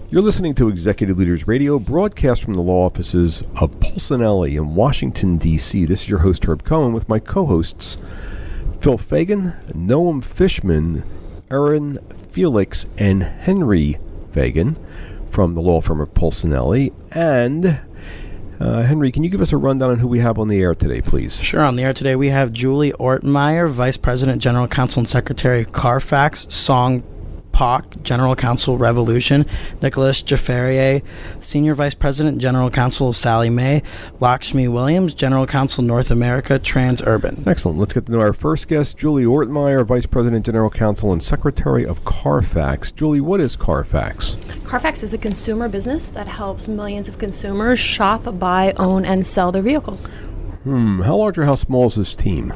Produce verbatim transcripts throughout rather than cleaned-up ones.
You're listening to Executive Leaders Radio, broadcast from the law offices of Polsinelli in Washington, D C This is your host, Herb Cohen, with my co-hosts, Phil Fagan, Noam Fishman, Aaron Felix, and Henry Fagan from the law firm of Polsinelli. And uh, Henry, can you give us a rundown on who we have on the air today, please? Sure. On the air today, we have Julie Ortmeyer, Vice President, General Counsel, and Secretary of Carfax, Song Pak, General Counsel, Revolution, Nicholas Jafarier, Senior Vice President, General Counsel of Sally Mae, Lakshmi Williams, General Counsel, North America, Transurban. Excellent. Let's get to know our first guest, Julie Ortmeyer, Vice President, General Counsel, and Secretary of Carfax. Julie, what is Carfax? Carfax is a consumer business that helps millions of consumers shop, buy, own, and sell their vehicles. Hmm. How large or how small is this team?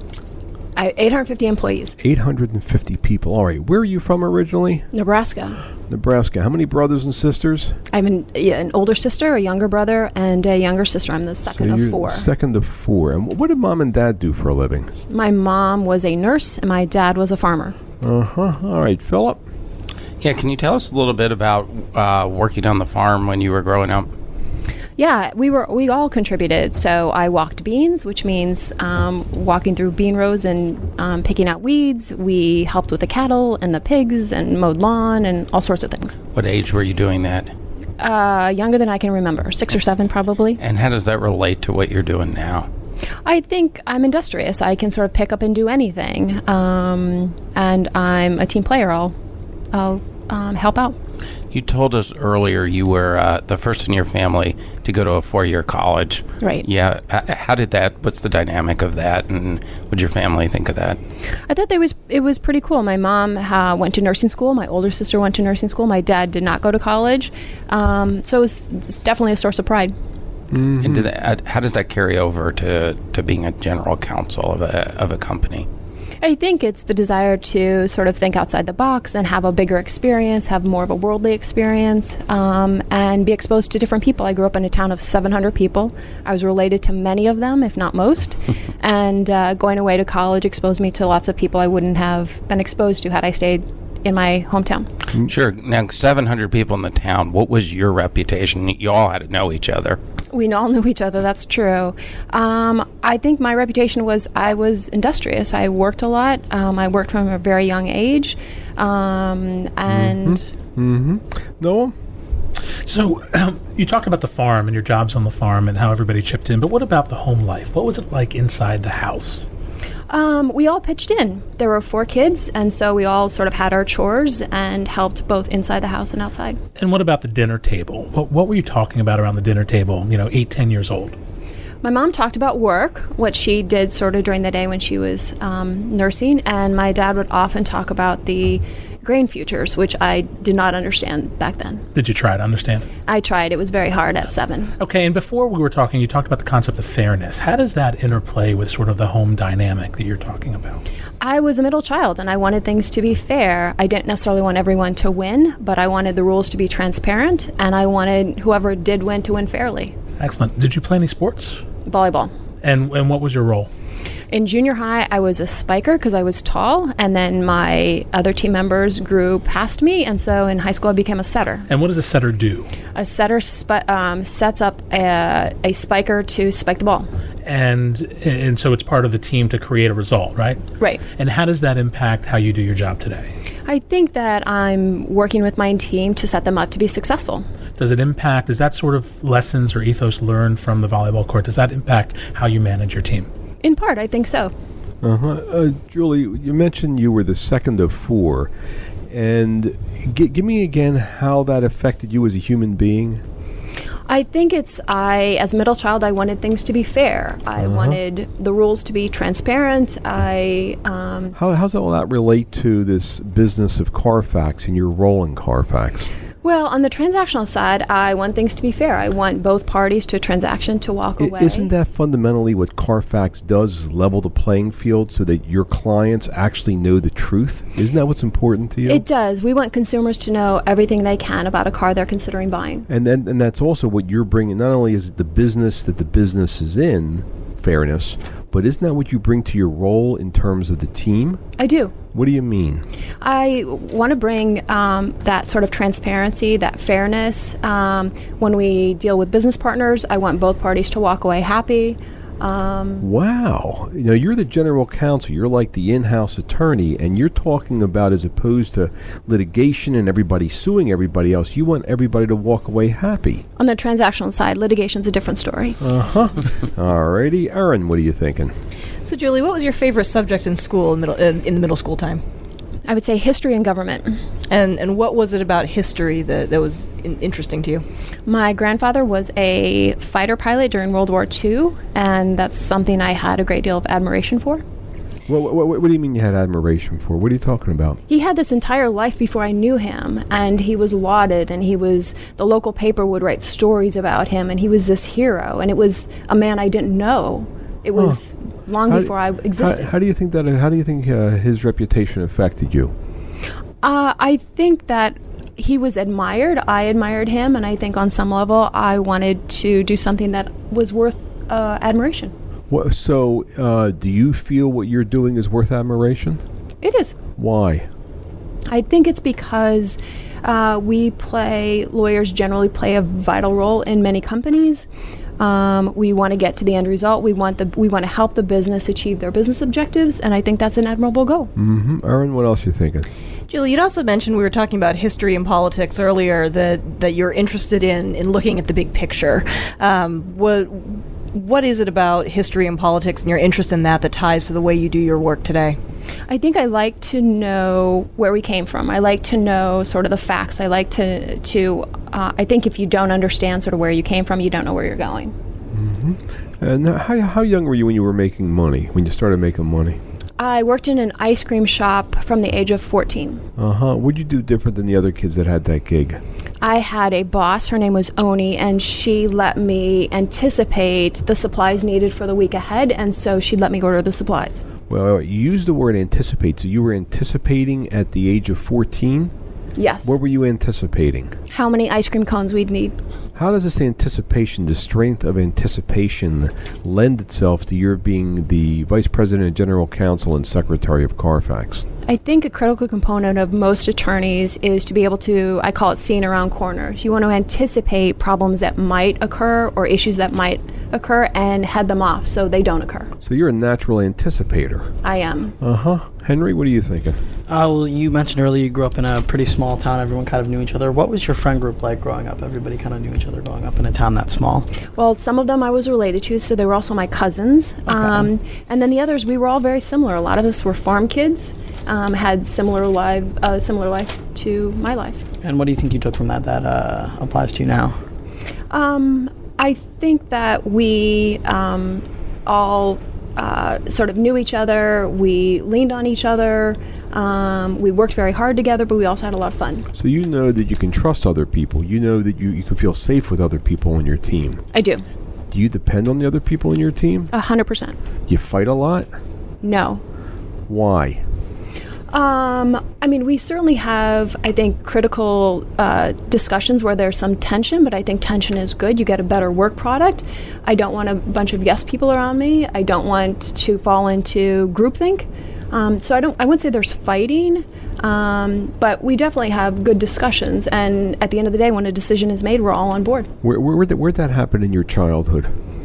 eight hundred fifty employees. eight hundred fifty people. All right. Where are you from originally? Nebraska. Nebraska. How many brothers and sisters? I'm an, yeah, an older sister, a younger brother, and a younger sister. I'm the second so of four. Second of four. And what did mom and dad do for a living? My mom was a nurse, and my dad was a farmer. Uh-huh. All right. Philip? Yeah, can you tell us a little bit about uh, working on the farm when you were growing up? Yeah, we were. We all contributed. So I walked beans, which means um, walking through bean rows and um, picking out weeds. We helped with the cattle and the pigs and mowed lawn and all sorts of things. What age were you doing that? Uh, younger than I can remember, six or seven probably. And how does that relate to what you're doing now? I think I'm industrious. I can sort of pick up and do anything. Um, and I'm a team player. I'll, I'll um, help out. You told us earlier you were uh, the first in your family to go to a four-year college. Right. Yeah. How did that, what's the dynamic of that, and what did your family think of that? I thought that was it was pretty cool. My mom uh, went to nursing school. My older sister went to nursing school. My dad did not go to college. Um, so it was it's definitely a source of pride. Mm-hmm. And did that, how does that carry over to, to being a general counsel of a of a company? I think it's the desire to sort of think outside the box and have a bigger experience, have more of a worldly experience, um, and be exposed to different people. I grew up in a town of seven hundred people. I was related to many of them, if not most. and uh, going away to college exposed me to lots of people I wouldn't have been exposed to had I stayed in my hometown. Sure. Now, seven hundred people in the town, what was your reputation? You all had to know each other. We all knew each other, that's true. Um, I think my reputation was I was industrious. I worked a lot. Um, I worked from a very young age. Um, and... Mm-hmm. Mm-hmm. Noah? So um, you talked about the farm and your jobs on the farm and how everybody chipped in, but what about the home life? What was it like inside the house? Um, we all pitched in. There were four kids, and so we all sort of had our chores and helped both inside the house and outside. And what about the dinner table? What, what were you talking about around the dinner table, you know, eight, ten years old? My mom talked about work, what she did sort of during the day when she was um, nursing, and my dad would often talk about the grain futures, which I did not understand back then. Did you try to understand it? I tried. It was very hard at seven. Okay, and before we were talking, you talked about the concept of fairness. How does that interplay with sort of the home dynamic that you're talking about? I was a middle child, and I wanted things to be fair. I didn't necessarily want everyone to win, but I wanted the rules to be transparent, and I wanted whoever did win to win fairly. Excellent. Did you play any sports? Volleyball. And and what was your role? In junior high, I was a spiker because I was tall, and then my other team members grew past me, and so in high school I became a setter. And what does a setter do? A setter sp- um, sets up a, a spiker to spike the ball. And and so it's part of the team to create a result, right? Right. And how does that impact how you do your job today? I think that I'm working with my team to set them up to be successful. Does it impact, is that sort of lessons or ethos learned from the volleyball court, does that impact how you manage your team? In part, I think so. Uh-huh. Uh, Julie, you mentioned you were the second of four. And g- give me again how that affected you as a human being. I think it's, I, as a middle child, I wanted things to be fair. I uh-huh. wanted the rules to be transparent. I, um... How, how's all that relate to this business of Carfax and your role in Carfax? Well, on the transactional side, I want things to be fair. I want both parties to a transaction to walk away. Isn't that fundamentally what Carfax does, is level the playing field so that your clients actually know the truth? Isn't that what's important to you? It does. We want consumers to know everything they can about a car they're considering buying. And then, and that's also what you're bringing. Not only is it the business that the business is in, fairness, but isn't that what you bring to your role in terms of the team? I do. What do you mean? I want to bring um, that sort of transparency, that fairness. Um, when we deal with business partners, I want both parties to walk away happy. Um, Wow. You know, you're the general counsel. You're like the in-house attorney, and you're talking about, as opposed to litigation and everybody suing everybody else, you want everybody to walk away happy. on the transactional side, litigation's a different story. Uh-huh. All righty. Aaron, what are you thinking? So, Julie, what was your favorite subject in school in, middle, in, in the middle school time? I would say history and government. And and what was it about history that, that was in, interesting to you? My grandfather was a fighter pilot during World War Two, and that's something I had a great deal of admiration for. What, what, what do you mean you had admiration for? What are you talking about? He had this entire life before I knew him, and he was lauded, and he was, the local paper would write stories about him, and he was this hero, and it was a man I didn't know. It was huh. long how before do, I existed. How, how do you think that, how do you think uh, his reputation affected you? Uh, I think that he was admired. I admired him, and I think on some level I wanted to do something that was worth uh, admiration. What, so, uh, do you feel what you're doing is worth admiration? It is. Why? I think it's because uh, we play, lawyers generally play a vital role in many companies. Um, we want to get to the end result. We want the we want to help the business achieve their business objectives, and I think that's an admirable goal. Mm-hmm. Aaron, what else are you thinking? Julie, you'd also mentioned, we were talking about history and politics earlier, that, that you're interested in, in looking at the big picture. Um, what what is it about history and politics and your interest in that that ties to the way you do your work today? I think I like to know where we came from. I like to know sort of the facts. I like to, to uh, I think if you don't understand sort of where you came from, you don't know where you're going. Mm-hmm. And how, how young were you when you were making money, when you started making money? I worked in an ice cream shop from the age of fourteen. Uh-huh. What did you do different than the other kids that had that gig? I had a boss, her name was Oni, and she let me anticipate the supplies needed for the week ahead, and so she let me order the supplies. Well, you used the word anticipate, so you were anticipating at the age of fourteen? Yes. What were you anticipating? How many ice cream cones we'd need. How does this anticipation, the strength of anticipation, lend itself to your being the Vice President, General Counsel, and Secretary of Carfax? I think a critical component of most attorneys is to be able to, I call it seeing around corners. You want to anticipate problems that might occur or issues that might occur and head them off so they don't occur. So you're a natural anticipator. I am. Uh-huh. Henry, what are you thinking? Uh, well, you mentioned earlier you grew up in a pretty small town. Everyone kind of knew each other. What was your friend group like growing up? Everybody kind of knew each other growing up in a town that small. Well, some of them I was related to, so they were also my cousins. Okay. Um, and then the others, we were all very similar. A lot of us were farm kids, um, had similar life, uh, similar life to my life. And what do you think you took from that that uh, applies to you now? Um, I think that we um, all uh, sort of knew each other. We leaned on each other. Um, we worked very hard together, but we also had a lot of fun. So you know that you can trust other people. You know that you, you can feel safe with other people on your team. I do. Do you depend on the other people in your team? A hundred percent. You fight a lot? No. Why? Um, I mean, we certainly have, I think, critical uh, discussions where there's some tension, but I think tension is good. You get a better work product. I don't want a bunch of yes people around me. I don't want to fall into groupthink. Um, so I don't. I wouldn't say there's fighting, um, but we definitely have good discussions. And at the end of the day, when a decision is made, we're all on board. Where where where'd that, where'd that happen in your childhood?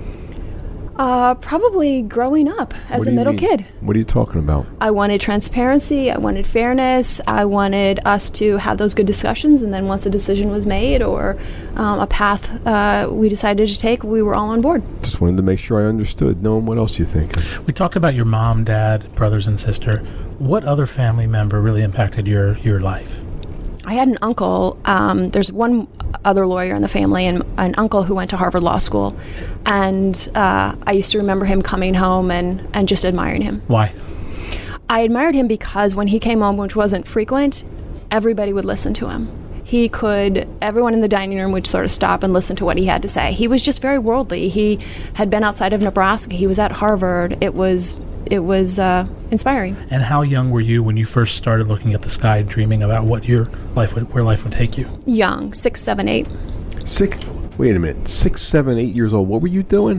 Uh, probably growing up as What a do you middle mean? kid. What are you talking about? I wanted transparency. I wanted fairness. I wanted us to have those good discussions. And then once a decision was made or um, a path uh, we decided to take, we were all on board. Just wanted to make sure I understood. Noam, what else do you think? We talked about your mom, dad, brothers, and sister. What other family member really impacted your, your life? I had an uncle. Um, there's one other lawyer in the family, and an uncle who went to Harvard Law School. And uh, I used to remember him coming home and, and just admiring him. Why? I admired him because when he came home, which wasn't frequent, everybody would listen to him. He could, everyone in the dining room would sort of stop and listen to what he had to say. He was just very worldly. He had been outside of Nebraska. He was at Harvard. It was it was uh, inspiring. And how young were you when you first started looking at the sky, dreaming about what your life would, where life would take you? Young, six, seven, eight. Six, wait a minute, six, seven, eight years old. What were you doing?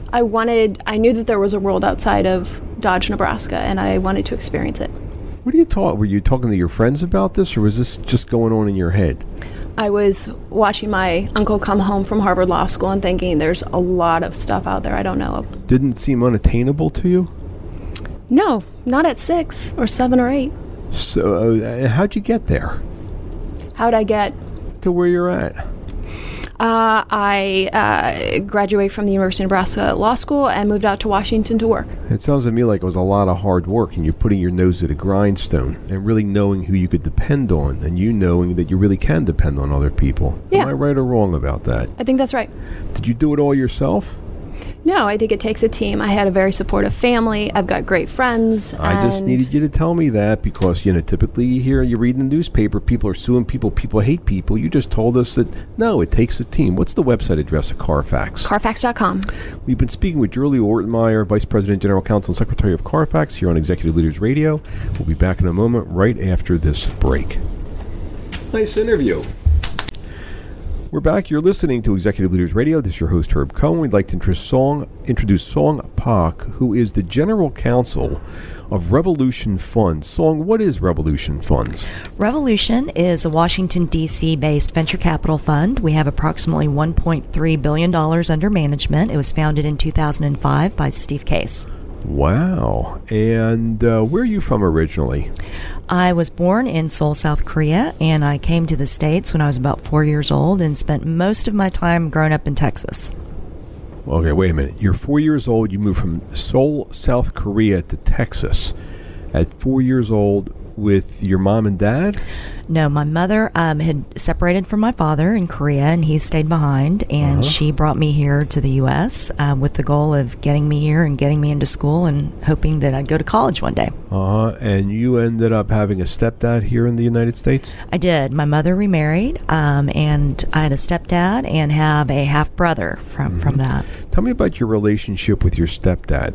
I wanted, I knew that there was a world outside of Dodge, Nebraska, and I wanted to experience it. What are you talk? Were you talking to your friends about this, or was this just going on in your head? I was watching my uncle come home from Harvard Law School and thinking there's a lot of stuff out there I don't know of. Didn't seem unattainable to you? No, not at six or seven or eight. So, uh, how'd you get there? How'd I get? To where you're at? Uh, I uh, graduated from the University of Nebraska Law School and moved out to Washington to work. It sounds to me like it was a lot of hard work, and you're putting your nose at a grindstone and really knowing who you could depend on, and you knowing that you really can depend on other people. Yeah. Am I right or wrong about that? I think that's right. Did you do it all yourself? No, I think it takes a team. I had a very supportive family. I've got great friends. I just needed you to tell me that because, you know, typically you hear, you read in the newspaper, people are suing people, people hate people. You just told us that, no, it takes a team. What's the website address of Carfax? Carfax dot com. We've been speaking with Julie Ortmeyer, Vice President, General Counsel, and Secretary of Carfax here on Executive Leaders Radio. We'll be back in a moment right after this break. Nice interview. We're back. You're listening to Executive Leaders Radio. This is your host, Herb Cohen. We'd like to introduce Song, introduce Song Pak, who is the General Counsel of Revolution Funds. Song, what is Revolution Funds? Revolution is a Washington, D C based venture capital fund. We have approximately one point three billion dollars under management. It was founded in two thousand five by Steve Case. Wow. And uh, where are you from originally? I was born in Seoul, South Korea, and I came to the States when I was about four years old and spent most of my time growing up in Texas. Okay, wait a minute. You're four years old. You moved from Seoul, South Korea to Texas at four years old with your mom and dad? No, my mother um, had separated from my father in Korea, and he stayed behind, and Uh-huh. she brought me here to the U S uh, with the goal of getting me here and getting me into school and hoping that I'd go to college one day. Uh-huh. And you ended up having a stepdad here in the United States? I did. My mother remarried, um, and I had a stepdad and have a half-brother from, Mm-hmm. from that. Tell me about your relationship with your stepdad.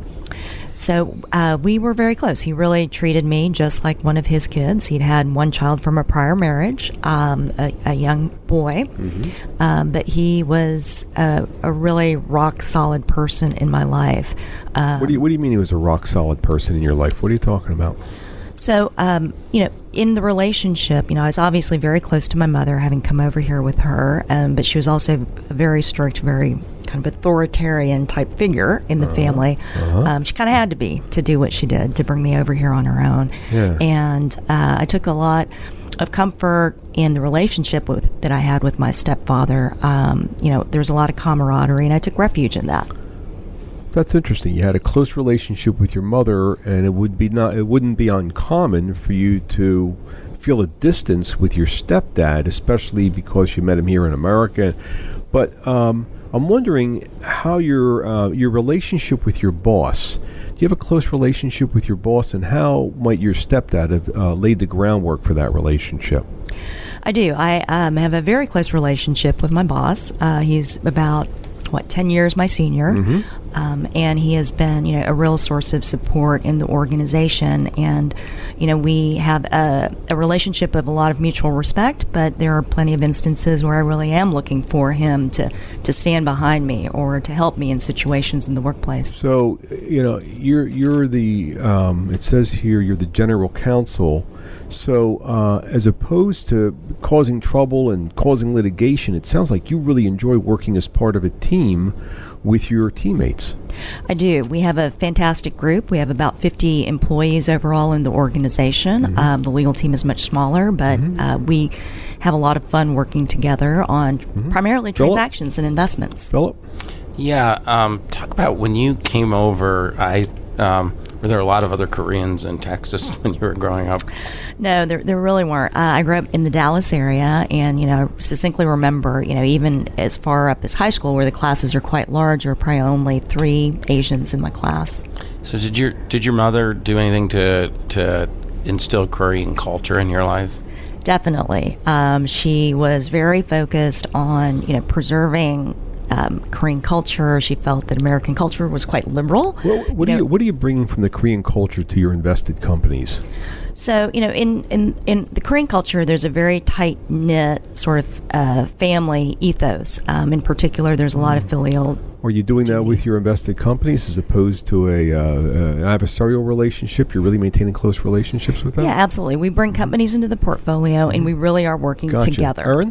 So uh, we were very close. He really treated me just like one of his kids. He'd had one child from a prior marriage, um, a, a young boy, Mm-hmm. um, but he was a, a really rock-solid person in my life. Um, What do you What do you mean he was a rock solid person in your life? What are you talking about? So, um, you know, in the relationship, you know, I was obviously very close to my mother, having come over here with her, um, but she was also a very strict, very kind of authoritarian type figure in the Uh-huh. family. Uh-huh. Um, she kind of had to be to do what she did to bring me over here on her own. Yeah. And uh, I took a lot of comfort in the relationship with, that I had with my stepfather. Um, you know, there was a lot of camaraderie, and I took refuge in that. That's interesting. You had a close relationship with your mother, and it would be not. It wouldn't be uncommon for you to feel a distance with your stepdad, especially because you met him here in America. But um, I'm wondering how your uh, your relationship with your boss. Do you have a close relationship with your boss, and how might your stepdad have uh, laid the groundwork for that relationship? I do. I um, have a very close relationship with my boss. Uh, he's about, what, ten years my senior. Mm-hmm. Um, and he has been, you know, a real source of support in the organization. And, you know, we have a, a relationship of a lot of mutual respect, but there are plenty of instances where I really am looking for him to, to stand behind me or to help me in situations in the workplace. So, you know, you're you're the. Um, it says here you're the general counsel. So, uh, as opposed to causing trouble and causing litigation, it sounds like you really enjoy working as part of a team with your teammates. I do. We have a fantastic group. We have about fifty employees overall in the organization. Mm-hmm. Um, the legal team is much smaller, but Mm-hmm. uh, we have a lot of fun working together on Mm-hmm. primarily Philip? transactions and investments. Philip? Yeah, um, talk about when you came over. I um, were there a lot of other Koreans in Texas when you were growing up? No, there, there really weren't. Uh, I grew up in the Dallas area, and, you know, succinctly remember, you know, even as far up as high school, where the classes are quite large, there were probably only three Asians in my class. So did your did your mother do anything to to instill Korean culture in your life? Definitely. Um, she was very focused on, you know, preserving um, Korean culture. She felt that American culture was quite liberal. Well, what, You are know, you, what are you bringing from the Korean culture to your invested companies? So, you know, in, in, in the Korean culture, there's a very tight-knit sort of uh, family ethos. Um, in particular, there's a lot of filial. Are you doing that with your invested companies as opposed to a uh, uh, an adversarial relationship? You're really maintaining close relationships with them? Yeah, absolutely. We bring companies into the portfolio, and we really are working Gotcha. together. Erin?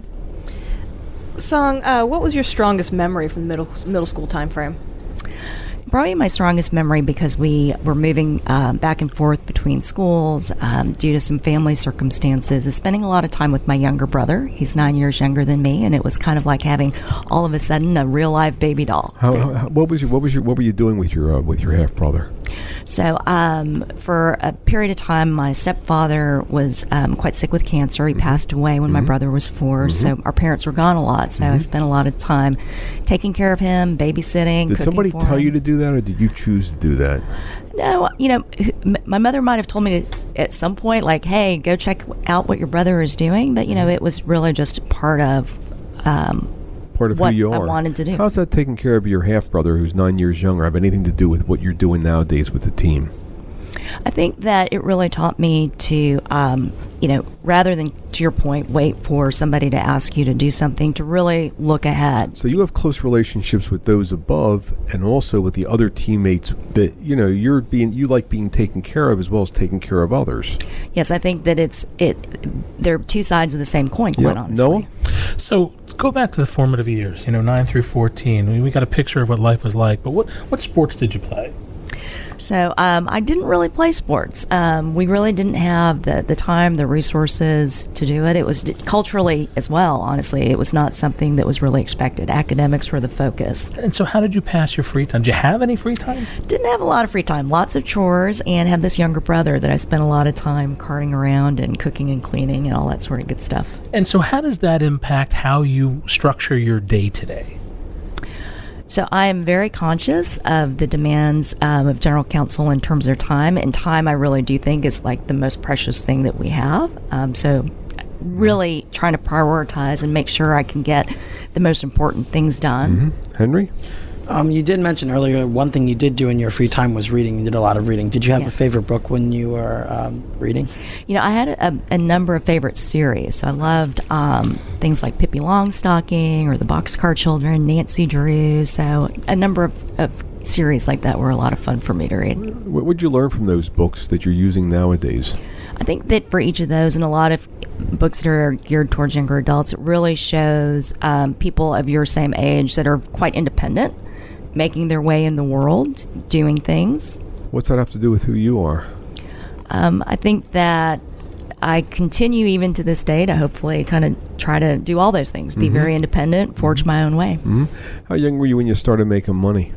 Song, uh, what was your strongest memory from the middle middle school time frame? Probably my strongest memory, because we were moving uh, back and forth between schools um, due to some family circumstances, is spending a lot of time with my younger brother. He's nine years younger than me, and it was kind of like having all of a sudden a real live baby doll. How, how, what was your, what was your, what were you doing with your uh, with your half brother? So um, for a period of time, my stepfather was um, quite sick with cancer. He mm-hmm. passed away when mm-hmm. my brother was four, mm-hmm. so our parents were gone a lot. So mm-hmm. I spent a lot of time taking care of him, babysitting, Did cooking somebody for tell him. you to do that, or did you choose to do that? No, you know, m- my mother might have told me to, at some point, like, hey, go check out what your brother is doing. But, you know, it was really just part of um, part of what who you I are. wanted to do. How's that taking care of your half brother who's nine years younger have anything to do with what you're doing nowadays with the team? I think that it really taught me to, um, you know, rather than, to your point, wait for somebody to ask you to do something, to really look ahead. So you have close relationships with those above, and also with the other teammates that, you know, you're being, you like being taken care of as well as taking care of others. Yes, I think that it's it. They're two sides of the same coin, quite Yeah. honestly. Noah? So let's go back to the formative years, you know, nine through fourteen. We, we got a picture of what life was like, but what, what sports did you play? So um, I didn't really play sports. Um, we really didn't have the, the time, the resources to do it. It was d- culturally as well, honestly. It was not something that was really expected. Academics were the focus. And so how did you pass your free time? Did you have any free time? Didn't have a lot of free time. Lots of chores, and had this younger brother that I spent a lot of time carting around and cooking and cleaning and all that sort of good stuff. And so how does that impact how you structure your day today? So I am very conscious of the demands um, of general counsel in terms of their time. And time, I really do think, is like the most precious thing that we have. Um, so really trying to prioritize and make sure I can get the most important things done. Mm-hmm. Henry? Um, you did mention earlier one thing you did do in your free time was reading. You did a lot of reading. Did you have Yes. a favorite book when you were um, reading? You know, I had a, a number of favorite series. So I loved um, things like Pippi Longstocking or The Boxcar Children, Nancy Drew. So a number of, of series like that were a lot of fun for me to read. What would you learn from those books that you're using nowadays? I think that for each of those, and a lot of books that are geared towards younger adults, it really shows um, people of your same age that are quite independent, making their way in the world, doing things. What's that have to do with who you are? Um, I think that I continue even to this day to hopefully kind of try to do all those things, be Mhm. very independent, forge my own way. Mm-hmm. How young were you when you started making money?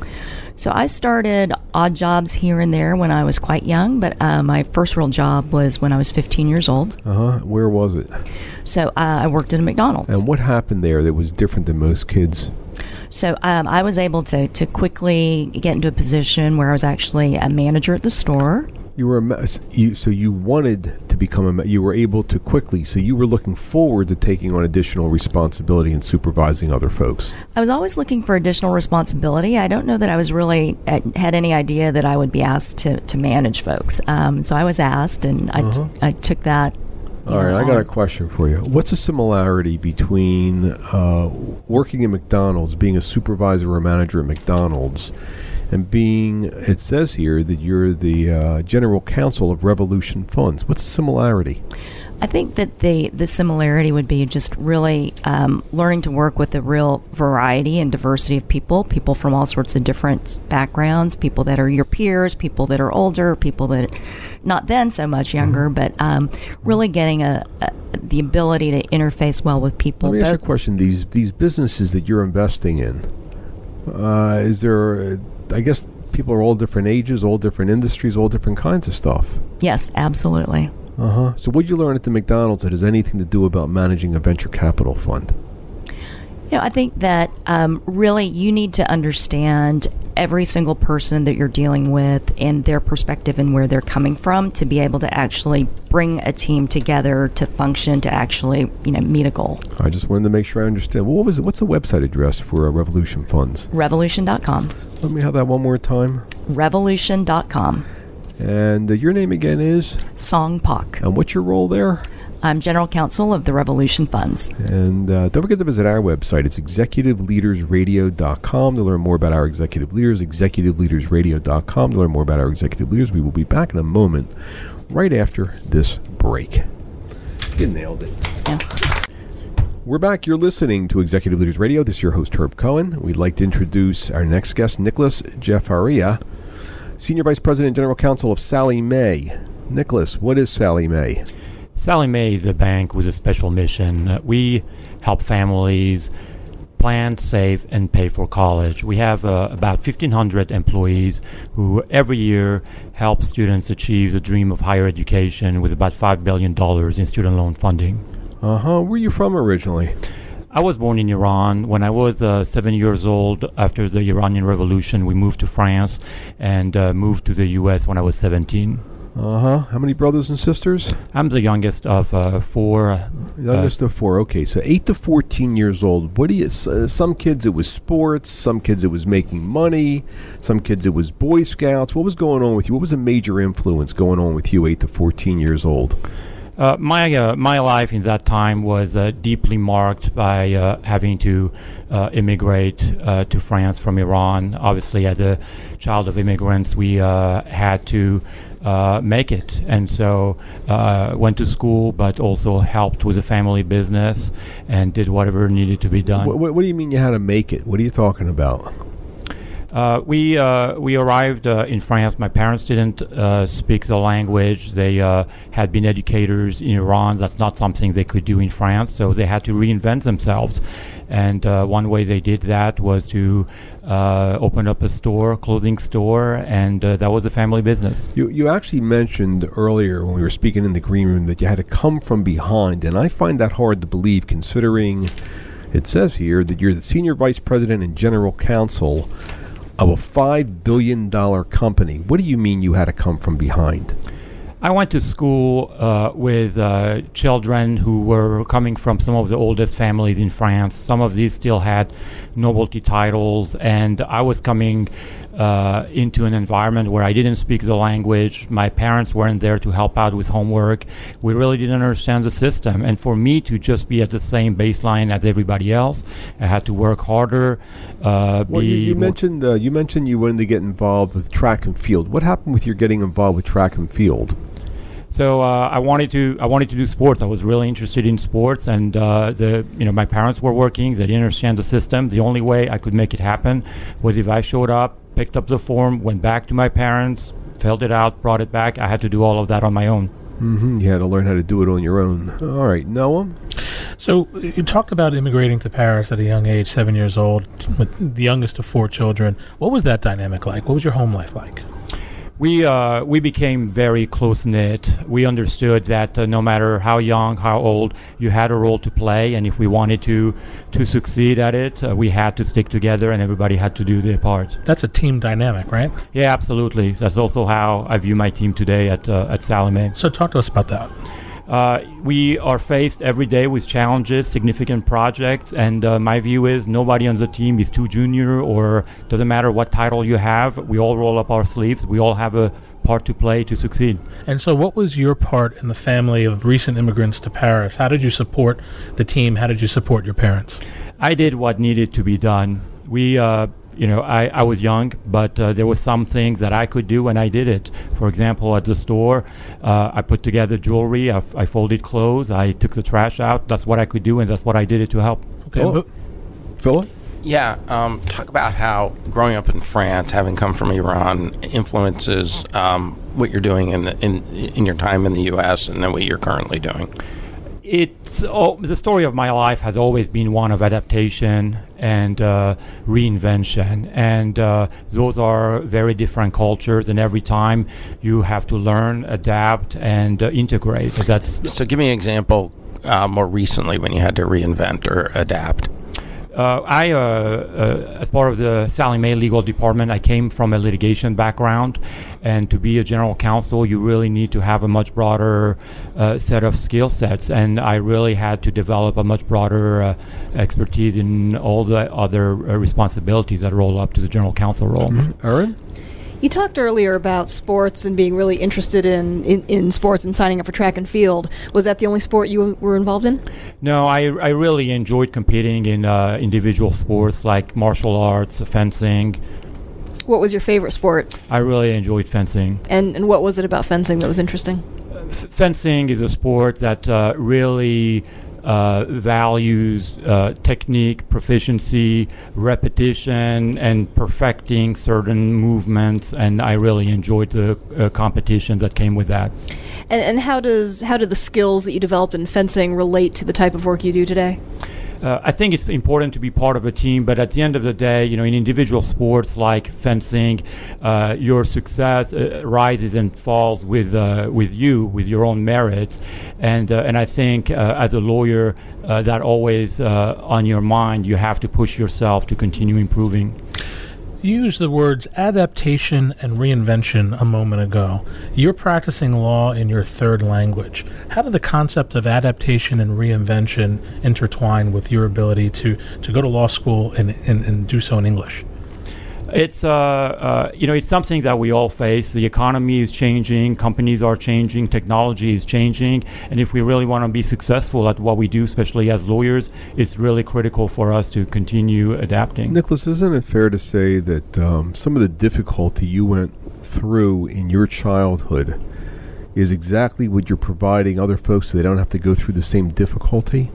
So I started odd jobs here and there when I was quite young, but uh, my first real job was when I was fifteen years old. Uh-huh. Where was it? So uh, I worked at a McDonald's. And what happened there that was different than most kids? So um, I was able to, to quickly get into a position where I was actually a manager at the store. You were a ma- you, so you wanted to become a ma- you were able to quickly, so you were looking forward to taking on additional responsibility and supervising other folks. I was always looking for additional responsibility. I don't know that I was really uh, had any idea that I would be asked to, to manage folks. Um, so I was asked, and I, t- Uh-huh. I took that. you All know, right, I got on. a question for you. What's the similarity between uh, working at McDonald's, being a supervisor or manager at McDonald's, and being, it says here that you're the uh, general counsel of Revolution Funds? What's the similarity? I think that the, the similarity would be just really um, learning to work with a real variety and diversity of people, people from all sorts of different backgrounds, people that are your peers, people that are older, people that not then so much younger, but um, really getting a, a the ability to interface well with people. Let me ask you a both- question. These these businesses that you're investing in, uh, is there, uh, I guess people are all different ages, all different industries, all different kinds of stuff. Yes, absolutely. Uh-huh. So what did you learn at the McDonald's that has anything to do about managing a venture capital fund? You know, I think that um, really you need to understand every single person that you're dealing with and their perspective and where they're coming from to be able to actually bring a team together to function, to actually, you know, meet a goal. I just wanted to make sure I understand. What was it? What's the website address for uh, Revolution Funds? Revolution dot com. Let me have that one more time. Revolution dot com. And uh, your name again is? Song Pak. And what's your role there? I'm General Counsel of the Revolution Funds. And uh, don't forget to visit our website. It's executive leaders radio dot com to learn more about our executive leaders, executive leaders radio dot com to learn more about our executive leaders. We will be back in a moment right after this break. You nailed it. Yeah. We're back. You're listening to Executive Leaders Radio. This is your host, Herb Cohen. We'd like to introduce our next guest, Nicholas Jaffaria, Senior Vice President and General Counsel of Sallie Mae. Nicholas, what is Sallie Mae? Sallie Mae is a bank with a special mission. Uh, we help families plan, save, and pay for college. We have uh, about fifteen hundred employees who every year help students achieve the dream of higher education with about five billion dollars in student loan funding. Uh-huh. Where are you from originally? I was born in Iran. When I was uh, seven years old, after the Iranian Revolution, we moved to France and uh, moved to the U S when I was seventeen. Uh-huh. How many brothers and sisters? I'm the youngest of uh, four. Youngest uh, of four. Okay, so eight to fourteen years old. What do you? Uh, some kids it was sports. Some kids it was making money. Some kids it was Boy Scouts. What was going on with you? What was a major influence going on with you, eight to fourteen years old? Uh, my uh, my life in that time was uh, deeply marked by uh, having to uh, immigrate uh, to France from Iran. Obviously, as a child of immigrants, we uh, had to uh, make it, and so uh, went to school, but also helped with the family business and did whatever needed to be done. What, what, what do you mean you had to make it? What are you talking about? Uh, we uh, we arrived uh, in France. My parents didn't uh, speak the language. They uh, had been educators in Iran. That's not something they could do in France, so they had to reinvent themselves. And uh, one way they did that was to uh, open up a store, clothing store, and uh, that was a family business. You you actually mentioned earlier when we were speaking in the green room that you had to come from behind, and I find that hard to believe considering it says here that you're the Senior Vice President and General Counsel of a five billion dollars company. What do you mean you had to come from behind? I went to school uh, with uh, children who were coming from some of the oldest families in France. Some of these still had nobility titles, and I was coming uh, into an environment where I didn't speak the language. My parents weren't there to help out with homework. We really didn't understand the system. And for me to just be at the same baseline as everybody else, I had to work harder. Uh, well, be you, you mentioned uh, you mentioned you wanted to get involved with track and field. What happened with your getting involved with track and field? So uh, I wanted to I wanted to do sports. I was really interested in sports, and uh, the you know my parents were working. They didn't understand the system. The only way I could make it happen was if I showed up, picked up the form, went back to my parents, filled it out, brought it back. I had to do all of that on my own. Mm-hmm. You had to learn how to do it on your own. All right, Noah. So you talked about immigrating to Paris at a young age, seven years old, with the youngest of four children. What was that dynamic like? What was your home life like? We uh, we became very close-knit. We understood that uh, no matter how young, how old, you had a role to play, and if we wanted to to succeed at it, uh, we had to stick together, and everybody had to do their part. That's a team dynamic, right? Yeah, absolutely. That's also how I view my team today at uh, at Sallie Mae. So talk to us about that. Uh, we are faced every day with challenges, significant projects, and uh, my view is nobody on the team is too junior, or doesn't matter what title you have. We all roll up our sleeves. We all have a part to play to succeed. And so what was your part in the family of recent immigrants to Paris? How did you support the team? How did you support your parents? I did what needed to be done. We uh, You know, I, I was young, but uh, there were some things that I could do, and I did it. For example, at the store, uh, I put together jewelry, I, f- I folded clothes, I took the trash out. That's what I could do, and that's what I did it to help. Okay, oh. Philip? Yeah, um, talk about how growing up in France, having come from Iran, influences um, what you're doing in the in in your time in the U S and then what you're currently doing. It's oh, the story of my life has always been one of adaptation and uh, reinvention, and uh, those are very different cultures. And every time you have to learn, adapt, and uh, integrate. That's so. Give me an example uh, more recently when you had to reinvent or adapt. Uh, I, uh, uh, as part of the Sallie Mae legal department, I came from a litigation background, and to be a general counsel, you really need to have a much broader uh, set of skill sets, and I really had to develop a much broader uh, expertise in all the other uh, responsibilities that roll up to the general counsel role. Mm-hmm. Aaron? You talked earlier about sports and being really interested in, in, in sports and signing up for track and field. Was that the only sport you were involved in? No, I, I really enjoyed competing in uh, individual sports like martial arts, fencing. What was your favorite sport? I really enjoyed fencing. And, and what was it about fencing that was interesting? F- fencing is a sport that uh, really uh, values uh, technique, proficiency, repetition, and perfecting certain movements, and I really enjoyed the uh, competition that came with that. And, and how does how do the skills that you developed in fencing relate to the type of work you do today? Uh, I think it's important to be part of a team, but at the end of the day, you know, in individual sports like fencing, uh, your success uh, rises and falls with uh, with you, with your own merits, and uh, and I think uh, as a lawyer, uh, that always uh, on your mind. You have to push yourself to continue improving. You used the words adaptation and reinvention a moment ago. You're practicing law in your third language. How did the concept of adaptation and reinvention intertwine with your ability to, to go to law school and, and, and do so in English? It's uh, uh, you know, it's something that we all face. The economy is changing, companies are changing, technology is changing, and if we really want to be successful at what we do, especially as lawyers, it's really critical for us to continue adapting. Nicholas, isn't it fair to say that um, some of the difficulty you went through in your childhood is exactly what you're providing other folks so they don't have to go through the same difficulty?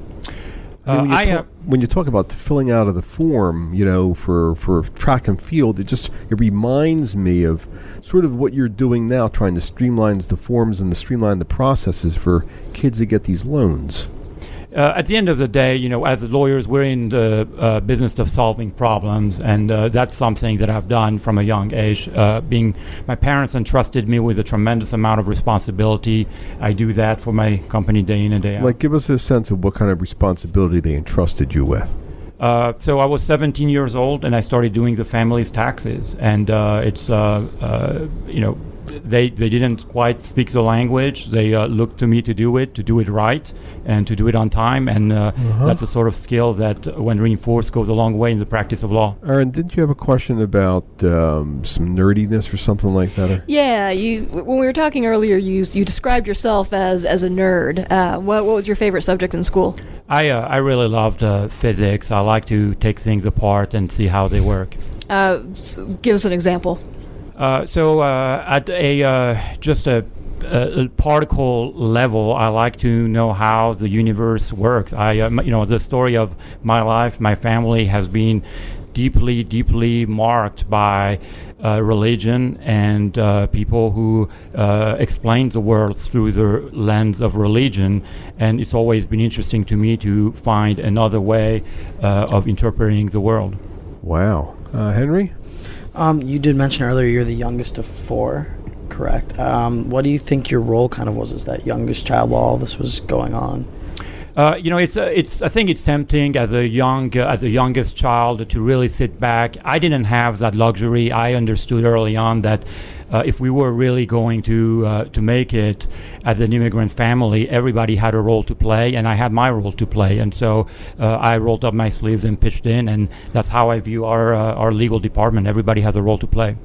I mean, when, Uh, you I, talk, when you talk about the filling out of the form, you know, for, for track and field, it just it reminds me of sort of what you're doing now, trying to streamline the forms and to streamline the processes for kids to get these loans. Uh, at the end of the day, you know, as lawyers, we're in the uh, business of solving problems, and uh, that's something that I've done from a young age. Uh, being my parents entrusted me with a tremendous amount of responsibility. I do that for my company day in and day out. Like, give us a sense of what kind of responsibility they entrusted you with. Uh, so I was seventeen years old, and I started doing the family's taxes, and uh, it's uh, uh, you know. They they didn't quite speak the language. They uh, looked to me to do it, to do it right, and to do it on time. And uh, uh-huh. that's a sort of skill that, uh, when reinforced, goes a long way in the practice of law. Aaron, didn't you have a question about um, some nerdiness or something like that? Or? Yeah, you. When we were talking earlier, you you described yourself as as a nerd. Uh, what what was your favorite subject in school? I uh, I really loved uh, physics. I like to take things apart and see how they work. Uh, so give us an example. Uh, so uh, at a uh, just a, a particle level, I like to know how the universe works. I, uh, you know, the story of my life, my family has been deeply, deeply marked by uh, religion and uh, people who uh, explain the world through the lens of religion. And it's always been interesting to me to find another way uh, of interpreting the world. Wow. Uh, Henry? Um, you did mention earlier you're the youngest of four, correct? Um, what do you think your role kind of was as that youngest child while all this was going on? Uh, you know, it's uh, it's. I think it's tempting as a young, uh, as a youngest child to really sit back. I didn't have that luxury. I understood early on that uh, if we were really going to uh, to make it as an immigrant family, everybody had a role to play, and I had my role to play. And so uh, I rolled up my sleeves and pitched in, and that's how I view our uh, our legal department. Everybody has a role to play.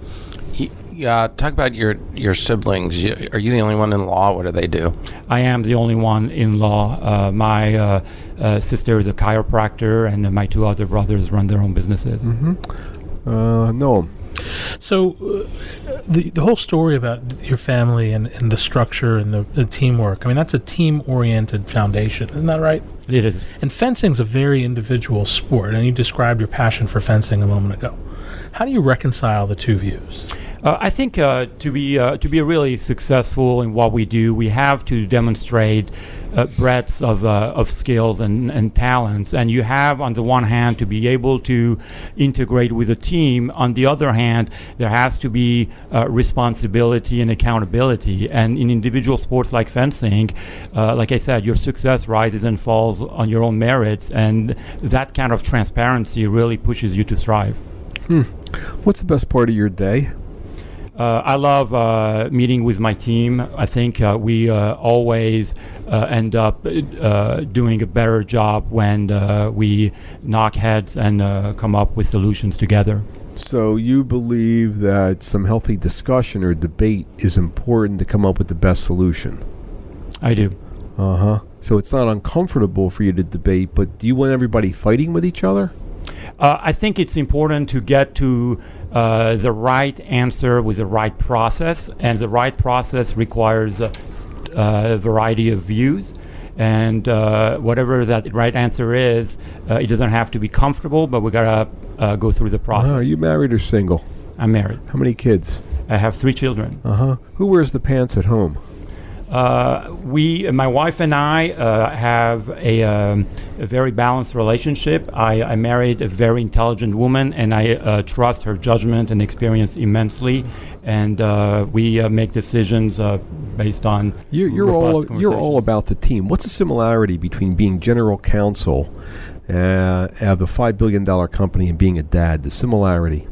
Yeah, talk about your, your siblings. You, are you the only one in law? What do they do? I am the only one in law. Uh, my uh, uh, sister is a chiropractor, and uh, my two other brothers run their own businesses. Mm-hmm. Uh, no. So uh, the the whole story about your family and, and the structure and the, the teamwork, I mean, that's a team-oriented foundation. Isn't that right? It is. And fencing's a very individual sport, and you described your passion for fencing a moment ago. How do you reconcile the two views? Uh, I think uh, to be uh, to be really successful in what we do, we have to demonstrate uh, breadth of uh, of skills and, and talents. And you have, on the one hand, to be able to integrate with a team. On the other hand, there has to be uh, responsibility and accountability. And in individual sports like fencing, uh, like I said, your success rises and falls on your own merits, and that kind of transparency really pushes you to strive. Hmm. What's the best part of your day? Uh, I love uh, meeting with my team. I think uh, we uh, always uh, end up uh, doing a better job when uh, we knock heads and uh, come up with solutions together. So you believe that some healthy discussion or debate is important to come up with the best solution? I do. Uh-huh. So it's not uncomfortable for you to debate, but do you want everybody fighting with each other? Uh, I think it's important to get to uh, the right answer with the right process, and the right process requires a, a variety of views. And uh, whatever that right answer is, uh, it doesn't have to be comfortable, but we gotta uh, go through the process. Uh-huh. Are you married or single? I'm married. How many kids? I have three children. Uh-huh. Who wears the pants at home? Uh, we, my wife and I, uh, have a, um, a very balanced relationship. I, I married a very intelligent woman, and I uh, trust her judgment and experience immensely. And uh, we uh, make decisions uh, based on. You're, you're all you're all about the team. What's the similarity between being general counsel uh, of a five billion dollar company and being a dad? The similarity.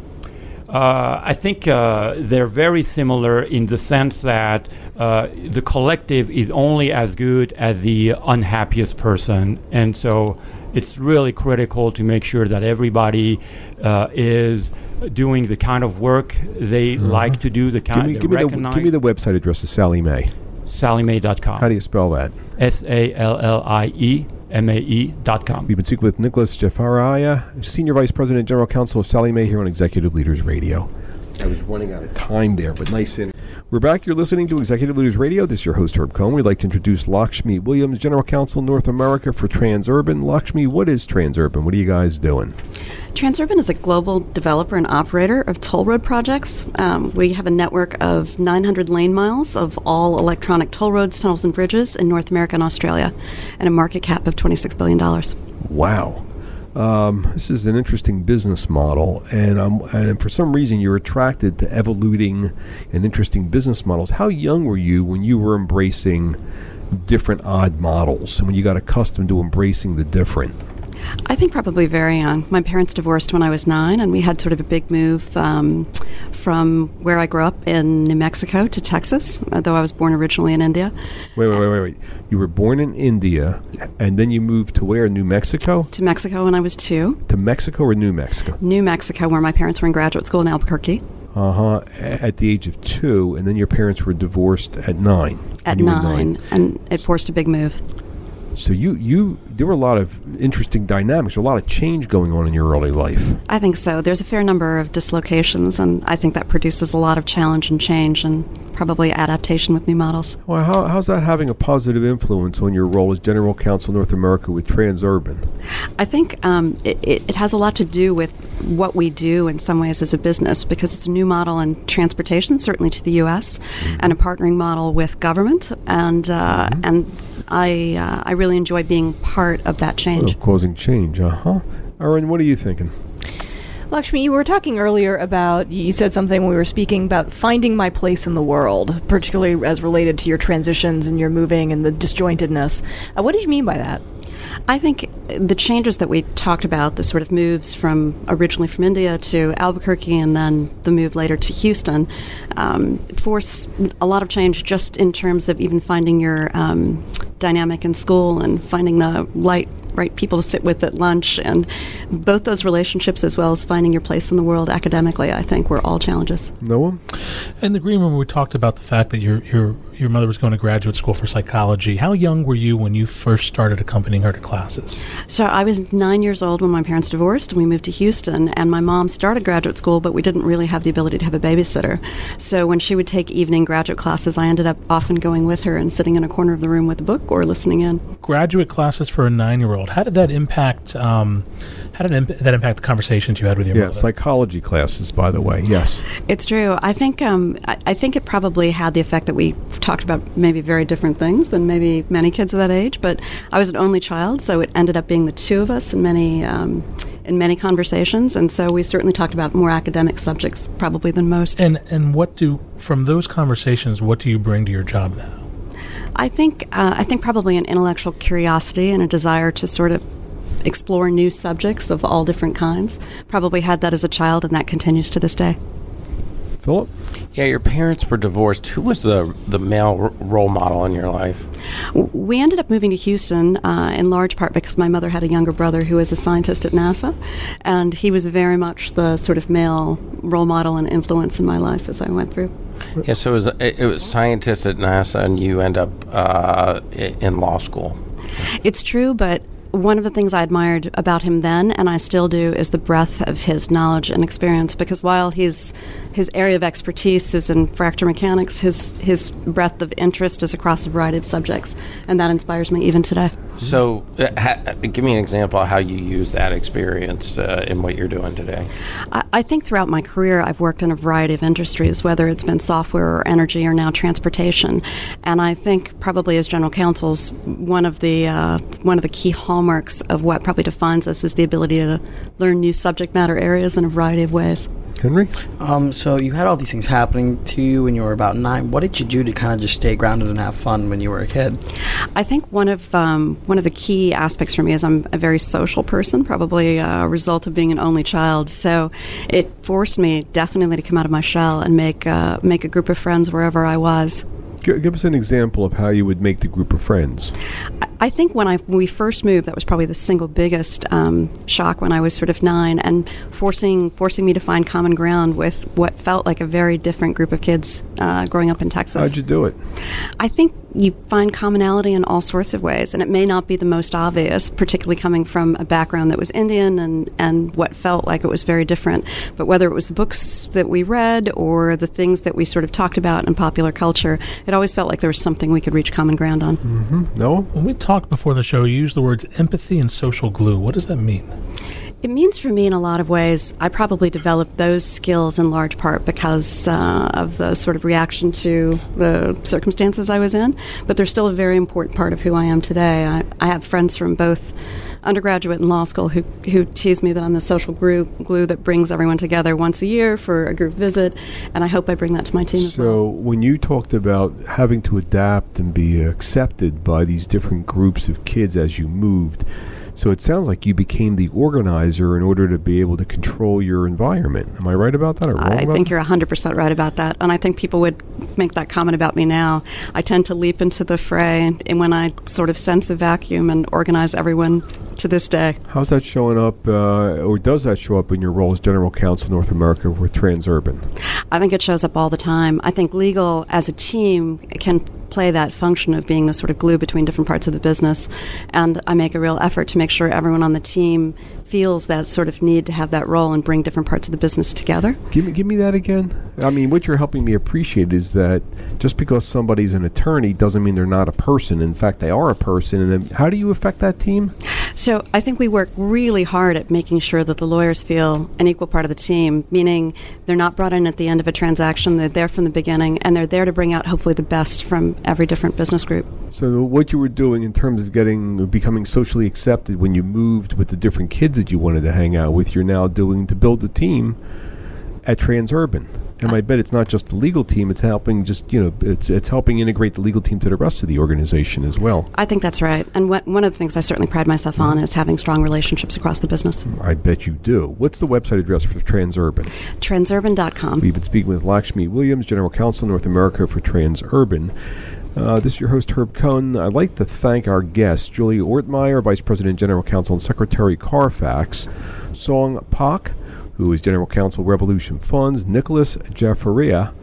Uh, I think uh, they're very similar in the sense that uh, the collective is only as good as the unhappiest person. And so it's really critical to make sure that everybody uh, is doing the kind of work they uh-huh. like to do, the kind give me, of give, me the, give me the website address of Sallie Mae. Sallie Mae dot com. How do you spell that? S A L L I E M A E dot com. We've been speaking with Nicholas Jafariah, Senior Vice President and General Counsel of Sallie Mae here on Executive Leaders Radio. I was running out of time there, but nice in. We're back. You're listening to Executive Leaders Radio. This is your host, Herb Cohen. We'd like to introduce Lakshmi Williams, General Counsel North America for Transurban. Lakshmi, what is Transurban? What are you guys doing? Transurban is a global developer and operator of toll road projects. Um, we have a network of nine hundred lane miles of all electronic toll roads, tunnels, and bridges in North America and Australia, and a market cap of twenty-six billion dollars. Wow. Um, this is an interesting business model, and, um, and for some reason you're attracted to evoluting and interesting business models. How young were you when you were embracing different odd models and when you got accustomed to embracing the different? I think probably very young. My parents divorced when I was nine, and we had sort of a big move um, from where I grew up in New Mexico to Texas, though I was born originally in India. Wait, wait, wait, wait, wait. You were born in India, and then you moved to where, New Mexico? To Mexico when I was two. To Mexico or New Mexico? New Mexico, where my parents were in graduate school in Albuquerque. Uh-huh. At the age of two, and then your parents were divorced at nine. At nine, nine, and it forced a big move. So you, you, there were a lot of interesting dynamics, a lot of change going on in your early life. I think so. There's a fair number of dislocations, and I think that produces a lot of challenge and change and probably adaptation with new models. Well, how, how's that having a positive influence on your role as General Counsel North America with Transurban? I think um, it, it, it has a lot to do with what we do in some ways as a business, because it's a new model in transportation, certainly to the U S, mm-hmm. and a partnering model with government, and uh, mm-hmm. and I uh, I really enjoy being part of that change. Oh, causing change, uh-huh. Aaron, what are you thinking? Lakshmi, you were talking earlier about, you said something when we were speaking about finding my place in the world, particularly as related to your transitions and your moving and the disjointedness. Uh, what did you mean by that? I think the changes that we talked about, the sort of moves from originally from India to Albuquerque and then the move later to Houston, um, force a lot of change just in terms of even finding your um, dynamic in school and finding the light right people to sit with at lunch, and both those relationships as well as finding your place in the world academically, I think, were all challenges. Noah? In the green room, we talked about the fact that your your your mother was going to graduate school for psychology. How young were you when you first started accompanying her to classes? So I was nine years old when my parents divorced and we moved to Houston, and my mom started graduate school, but we didn't really have the ability to have a babysitter. So when she would take evening graduate classes, I ended up often going with her and sitting in a corner of the room with a book or listening in. Graduate classes for a nine-year-old. How did that impact? Um, how did imp- that impact the conversations you had with your yeah, mother? Yeah, psychology classes, by the way. Yes, it's true. I think um, I, I think it probably had the effect that we talked about maybe very different things than maybe many kids of that age. But I was an only child, so it ended up being the two of us in many um, in many conversations, and so we certainly talked about more academic subjects probably than most. And and what do from those conversations? What do you bring to your job now? I think uh, I think probably an intellectual curiosity and a desire to sort of explore new subjects of all different kinds. Probably had that as a child, and that continues to this day. Philip? Yeah, your parents were divorced. Who was the the male r- role model in your life? We ended up moving to Houston uh, in large part because my mother had a younger brother who was a scientist at NASA, and he was very much the sort of male role model and influence in my life as I went through. Yeah, so it was, it was scientist at NASA, and you end up uh, in law school. It's true, but one of the things I admired about him then, and I still do, is the breadth of his knowledge and experience. Because while his his area of expertise is in fracture mechanics, his his breadth of interest is across a variety of subjects, and that inspires me even today. So, uh, ha- give me an example of how you use that experience uh, in what you're doing today. I, I think throughout my career, I've worked in a variety of industries, whether it's been software or energy or now transportation. And I think probably as general counsels, one of the uh, one of the key hallmarks of what probably defines us is the ability to learn new subject matter areas in a variety of ways. Henry? Um, so you had all these things happening to you when you were about nine. What did you do to kind of just stay grounded and have fun when you were a kid? I think one of um, one of the key aspects for me is I'm a very social person, probably a result of being an only child. So it forced me definitely to come out of my shell and make uh, make a group of friends wherever I was. G- give us an example of how you would make the group of friends. I think when I when we first moved, that was probably the single biggest um, shock when I was sort of nine, and forcing forcing me to find common ground with what felt like a very different group of kids uh, growing up in Texas. How'd you do it? I think you find commonality in all sorts of ways, and it may not be the most obvious, particularly coming from a background that was Indian and, and what felt like it was very different. But whether it was the books that we read or the things that we sort of talked about in popular culture, it always felt like there was something we could reach common ground on. Mm-hmm. No? When we talked before the show, you used the words empathy and social glue. What does that mean? It means for me in a lot of ways, I probably developed those skills in large part because uh, of the sort of reaction to the circumstances I was in, but they're still a very important part of who I am today. I, I have friends from both undergraduate and law school who, who tease me that I'm the social glue, glue that brings everyone together once a year for a group visit, and I hope I bring that to my team as well. So when you talked about having to adapt and be accepted by these different groups of kids as you moved, so it sounds like you became the organizer in order to be able to control your environment. Am I right about that or wrong I about think that? you're one hundred percent right about that. And I think people would make that comment about me now. I tend to leap into the fray and when I sort of sense a vacuum and organize everyone to this day. How's that showing up, uh, or does that show up in your role as General Counsel North America for Transurban? I think it shows up all the time. I think legal as a team can play that function of being the sort of glue between different parts of the business, and I make a real effort to make sure everyone on the team feels that sort of need to have that role and bring different parts of the business together. Give me, give me that again. I mean, what you're helping me appreciate is that just because somebody's an attorney doesn't mean they're not a person. In fact, they are a person. And then how do you affect that team? So I think we work really hard at making sure that the lawyers feel an equal part of the team, meaning they're not brought in at the end of a transaction, they're there from the beginning, and they're there to bring out hopefully the best from every different business group. So what you were doing in terms of getting becoming socially accepted when you moved with the different kids that you wanted to hang out with, you're now doing to build the team at Transurban. And I bet it's not just the legal team, it's helping just, you know, it's it's helping integrate the legal team to the rest of the organization as well. I think that's right. And what, one of the things I certainly pride myself on is having strong relationships across the business. I bet you do. What's the website address for Transurban? Transurban dot com. We've been speaking with Lakshmi Williams, General Counsel North America for Transurban. Uh, this is your host, Herb Cohen. I'd like to thank our guests, Julie Ortmeyer, Vice President, General Counsel, and Secretary Carfax, Song Pak, who is General Counsel, Revolution Funds, Nicholas Jaffaria,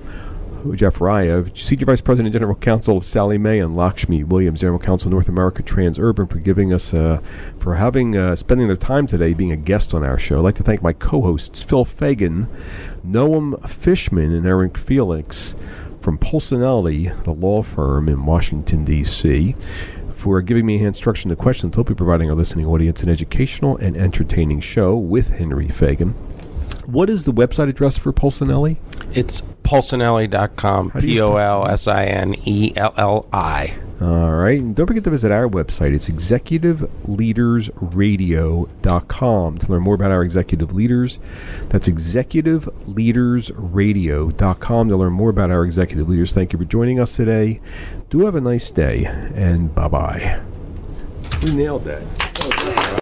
Jaffaria, Senior Vice President, General Counsel of Sally Mae, and Lakshmi Williams, General Counsel, North America, Transurban, for giving us, uh, for having, uh, spending their time today being a guest on our show. I'd like to thank my co-hosts, Phil Fagan, Noam Fishman, and Eric Felix, from Polsinelli, the law firm in Washington, D C, for giving me instruction to questions. Hope you're providing our listening audience an educational and entertaining show with Henry Fagan. What is the website address for Polsinelli? It's polsinelli dot com, P O L S I N E L L I. All right. And don't forget to visit our website. It's executive leaders radio dot com to learn more about our executive leaders. That's executive leaders radio dot com to learn more about our executive leaders. Thank you for joining us today. Do have a nice day, and bye-bye. We nailed that.